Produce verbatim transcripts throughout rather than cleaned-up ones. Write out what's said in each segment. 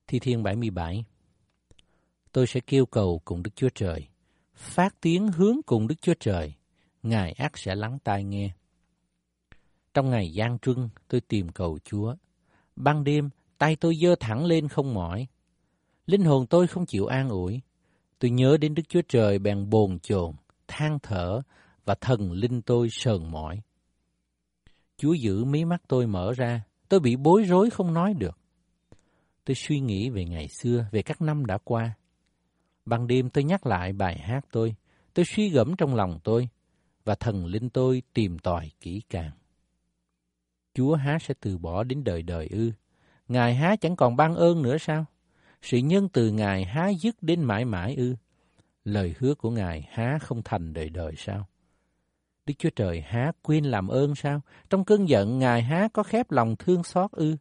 Thi Thiên bảy mươi bảy. Tôi sẽ kêu cầu cùng Đức Chúa Trời, phát tiếng hướng cùng Đức Chúa Trời, Ngài ắt sẽ lắng tai nghe. Trong ngày gian truân, tôi tìm cầu Chúa. Ban đêm, tay tôi giơ thẳng lên không mỏi. Linh hồn tôi không chịu an ủi. Tôi nhớ đến Đức Chúa Trời bèn bồn chồn, than thở, và thần linh tôi sờn mỏi. Chúa giữ mí mắt tôi mở ra, tôi bị bối rối không nói được. Tôi suy nghĩ về ngày xưa, về các năm đã qua. Ban đêm tôi nhắc lại bài hát tôi, tôi suy gẫm trong lòng tôi, và thần linh tôi tìm tòi kỹ càng. Chúa há sẽ từ bỏ đến đời đời ư? Ngài há chẳng còn ban ơn nữa sao? Sự nhân từ Ngài há dứt đến mãi mãi ư? Lời hứa của Ngài há không thành đời đời sao? Đức Chúa Trời há quên làm ơn sao? Trong cơn giận Ngài há có khép lòng thương xót ư?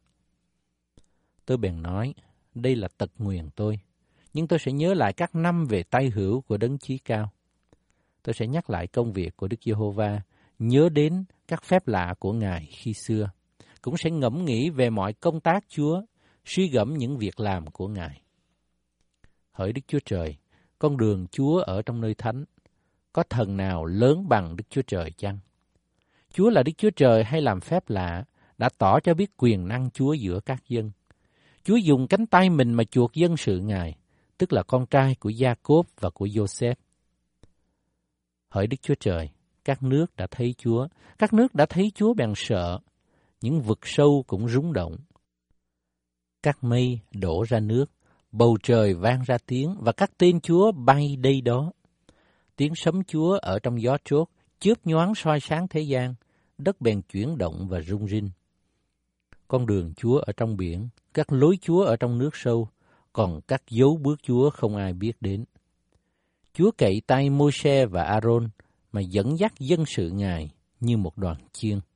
Tôi bèn nói, đây là tật nguyền tôi, nhưng tôi sẽ nhớ lại các năm về tay hữu của Đấng Chí Cao. Tôi sẽ nhắc lại công việc của Đức Giê-hô-va, nhớ đến các phép lạ của Ngài khi xưa, cũng sẽ ngẫm nghĩ về mọi công tác Chúa, suy gẫm những việc làm của Ngài. Hỡi Đức Chúa Trời, con đường Chúa ở trong nơi thánh, có thần nào lớn bằng Đức Chúa Trời chăng? Chúa là Đức Chúa Trời hay làm phép lạ, đã tỏ cho biết quyền năng Chúa giữa các dân. Chúa dùng cánh tay mình mà chuộc dân sự Ngài, tức là con trai của Gia-cốp và của Giô-xép. Hỡi Đức Chúa Trời, các nước đã thấy Chúa, các nước đã thấy Chúa bèn sợ, những vực sâu cũng rúng động. Các mây đổ ra nước, bầu trời vang ra tiếng, và các tên Chúa bay đây đó. Tiếng sấm Chúa ở trong gió trốt, chớp nhoáng soi sáng thế gian, đất bèn chuyển động và rung rinh. Con đường Chúa ở trong biển, các lối Chúa ở trong nước sâu, còn các dấu bước Chúa không ai biết đến. Chúa cậy tay Môi-se và A-rôn mà dẫn dắt dân sự Ngài như một đoàn chiên.